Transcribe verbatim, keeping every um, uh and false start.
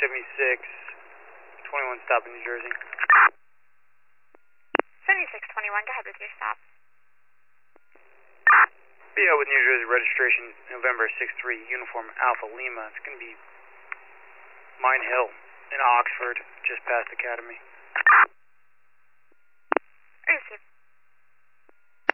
seventy-six twenty-one, stop in New Jersey. seventy-six twenty-one, go ahead with your stop. B O with New Jersey registration, November six three, Uniform Alpha Lima. It's going to be Mine Hill in Oxford, just past Academy. Received.